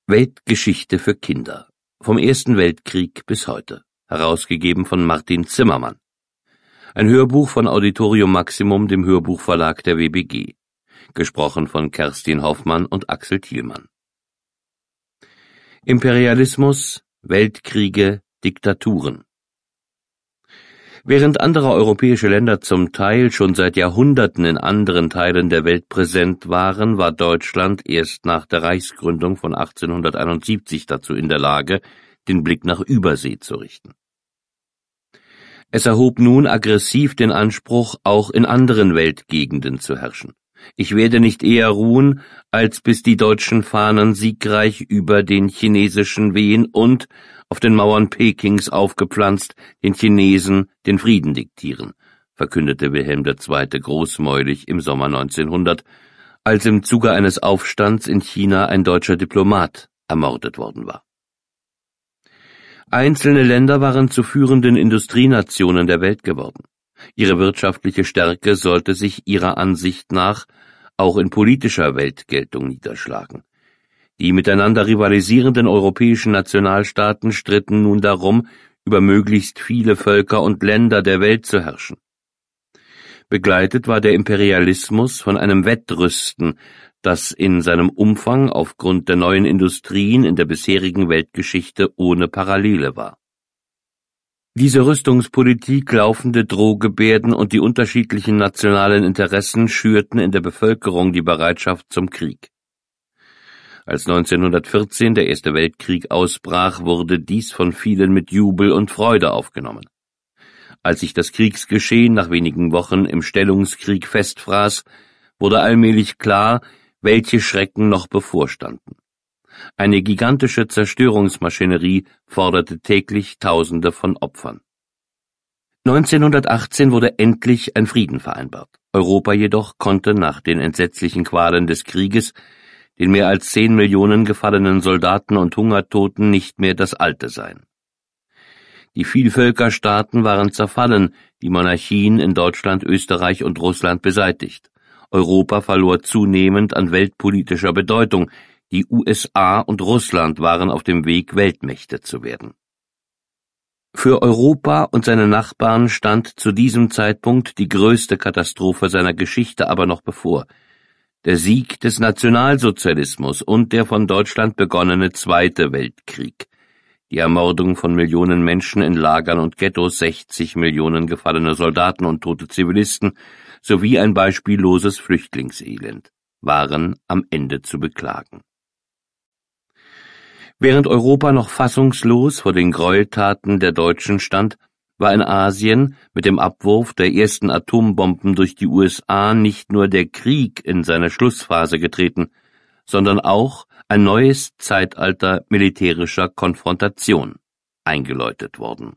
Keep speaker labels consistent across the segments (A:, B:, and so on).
A: Weltgeschichte für Kinder. Vom Ersten Weltkrieg bis heute. Herausgegeben von Martin Zimmermann. Ein Hörbuch von Auditorium Maximum, dem Hörbuchverlag der WBG. Gesprochen von Kerstin Hoffmann und Axel Thielmann. Imperialismus, Weltkriege, Diktaturen. Während andere europäische Länder zum Teil schon seit Jahrhunderten in anderen Teilen der Welt präsent waren, war Deutschland erst nach der Reichsgründung von 1871 dazu in der Lage, den Blick nach Übersee zu richten. Es erhob nun aggressiv den Anspruch, auch in anderen Weltgegenden zu herrschen. Ich werde nicht eher ruhen, als bis die deutschen Fahnen siegreich über den chinesischen wehen und, auf den Mauern Pekings aufgepflanzt, den Chinesen den Frieden diktieren, verkündete Wilhelm II. Großmäulig im Sommer 1900, als im Zuge eines Aufstands in China ein deutscher Diplomat ermordet worden war. Einzelne Länder waren zu führenden Industrienationen der Welt geworden. Ihre wirtschaftliche Stärke sollte sich ihrer Ansicht nach auch in politischer Weltgeltung niederschlagen. Die miteinander rivalisierenden europäischen Nationalstaaten stritten nun darum, über möglichst viele Völker und Länder der Welt zu herrschen. Begleitet war der Imperialismus von einem Wettrüsten, das in seinem Umfang aufgrund der neuen Industrien in der bisherigen Weltgeschichte ohne Parallele war. Diese Rüstungspolitik, laufende Drohgebärden und die unterschiedlichen nationalen Interessen schürten in der Bevölkerung die Bereitschaft zum Krieg. Als 1914 der Erste Weltkrieg ausbrach, wurde dies von vielen mit Jubel und Freude aufgenommen. Als sich das Kriegsgeschehen nach wenigen Wochen im Stellungskrieg festfraß, wurde allmählich klar, welche Schrecken noch bevorstanden. Eine gigantische Zerstörungsmaschinerie forderte täglich Tausende von Opfern. 1918 wurde endlich ein Frieden vereinbart. Europa jedoch konnte nach den entsetzlichen Qualen des Krieges, den mehr als 10 Millionen gefallenen Soldaten und Hungertoten, nicht mehr das Alte sein. Die Vielvölkerstaaten waren zerfallen, die Monarchien in Deutschland, Österreich und Russland beseitigt. Europa verlor zunehmend an weltpolitischer Bedeutung. Die USA und Russland waren auf dem Weg, Weltmächte zu werden. Für Europa und seine Nachbarn stand zu diesem Zeitpunkt die größte Katastrophe seiner Geschichte aber noch bevor: der Sieg des Nationalsozialismus und der von Deutschland begonnene Zweite Weltkrieg, die Ermordung von Millionen Menschen in Lagern und Ghettos, 60 Millionen gefallene Soldaten und tote Zivilisten sowie ein beispielloses Flüchtlingselend waren am Ende zu beklagen. Während Europa noch fassungslos vor den Gräueltaten der Deutschen stand, war in Asien mit dem Abwurf der ersten Atombomben durch die USA nicht nur der Krieg in seine Schlussphase getreten, sondern auch ein neues Zeitalter militärischer Konfrontation eingeläutet worden.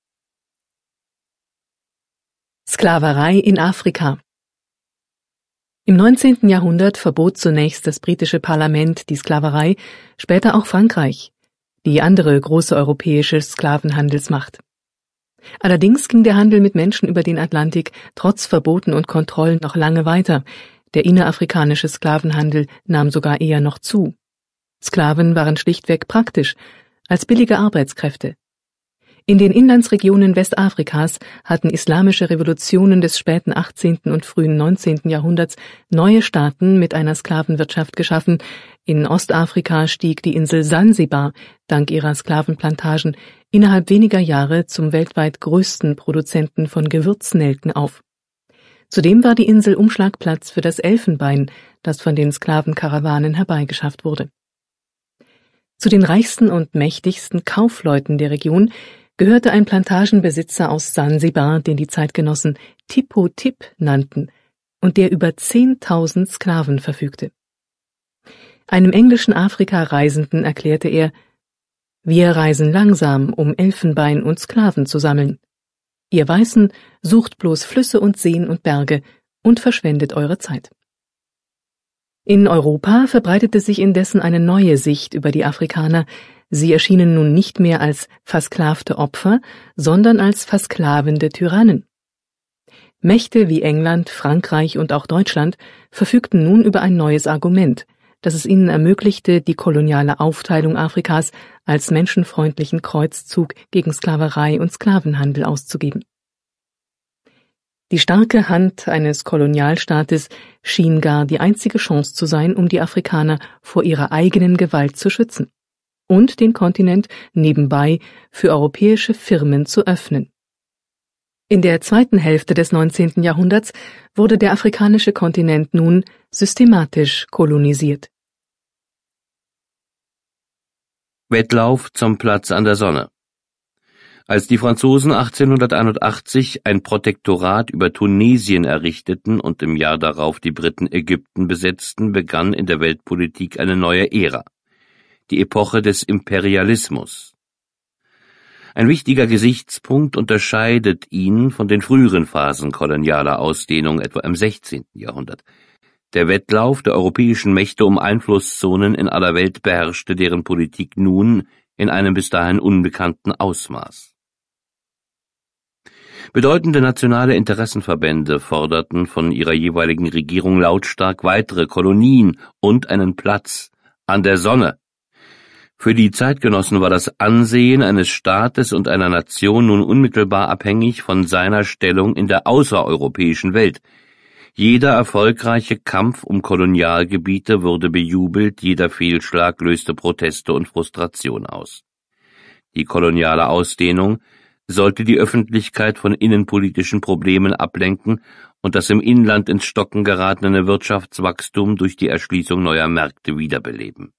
B: Sklaverei in Afrika. Im 19. Jahrhundert verbot zunächst das britische Parlament die Sklaverei, später auch Frankreich, die andere große europäische Sklavenhandelsmacht. Allerdings ging der Handel mit Menschen über den Atlantik trotz Verboten und Kontrollen noch lange weiter. Der innerafrikanische Sklavenhandel nahm sogar eher noch zu. Sklaven waren schlichtweg praktisch, als billige Arbeitskräfte. In den Inlandsregionen Westafrikas hatten islamische Revolutionen des späten 18. und frühen 19. Jahrhunderts neue Staaten mit einer Sklavenwirtschaft geschaffen. In Ostafrika stieg die Insel Sansibar dank ihrer Sklavenplantagen innerhalb weniger Jahre zum weltweit größten Produzenten von Gewürznelken auf. Zudem war die Insel Umschlagplatz für das Elfenbein, das von den Sklavenkarawanen herbeigeschafft wurde. Zu den reichsten und mächtigsten Kaufleuten der Region gehörte ein Plantagenbesitzer aus Sansibar, den die Zeitgenossen Tippo Tip nannten und der über 10.000 Sklaven verfügte. Einem englischen Afrika-Reisenden erklärte er: Wir reisen langsam, um Elfenbein und Sklaven zu sammeln. Ihr Weißen sucht bloß Flüsse und Seen und Berge und verschwendet eure Zeit. In Europa verbreitete sich indessen eine neue Sicht über die Afrikaner. Sie erschienen nun nicht mehr als versklavte Opfer, sondern als versklavende Tyrannen. Mächte wie England, Frankreich und auch Deutschland verfügten nun über ein neues Argument: das es ihnen ermöglichte, die koloniale Aufteilung Afrikas als menschenfreundlichen Kreuzzug gegen Sklaverei und Sklavenhandel auszugeben. Die starke Hand eines Kolonialstaates schien gar die einzige Chance zu sein, um die Afrikaner vor ihrer eigenen Gewalt zu schützen und den Kontinent nebenbei für europäische Firmen zu öffnen. In der zweiten Hälfte des 19. Jahrhunderts wurde der afrikanische Kontinent nun systematisch kolonisiert.
A: Wettlauf zum Platz an der Sonne. Als die Franzosen 1881 ein Protektorat über Tunesien errichteten und im Jahr darauf die Briten Ägypten besetzten, begann in der Weltpolitik eine neue Ära, die Epoche des Imperialismus. Ein wichtiger Gesichtspunkt unterscheidet ihn von den früheren Phasen kolonialer Ausdehnung, etwa im 16. Jahrhundert. Der Wettlauf der europäischen Mächte um Einflusszonen in aller Welt beherrschte deren Politik nun in einem bis dahin unbekannten Ausmaß. Bedeutende nationale Interessenverbände forderten von ihrer jeweiligen Regierung lautstark weitere Kolonien und einen Platz an der Sonne. Für die Zeitgenossen war das Ansehen eines Staates und einer Nation nun unmittelbar abhängig von seiner Stellung in der außereuropäischen Welt. Jeder erfolgreiche Kampf um Kolonialgebiete wurde bejubelt, jeder Fehlschlag löste Proteste und Frustration aus. Die koloniale Ausdehnung sollte die Öffentlichkeit von innenpolitischen Problemen ablenken und das im Inland ins Stocken geratene Wirtschaftswachstum durch die Erschließung neuer Märkte wiederbeleben.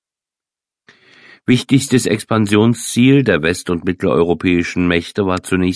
A: Wichtigstes Expansionsziel der west- und mitteleuropäischen Mächte war zunächst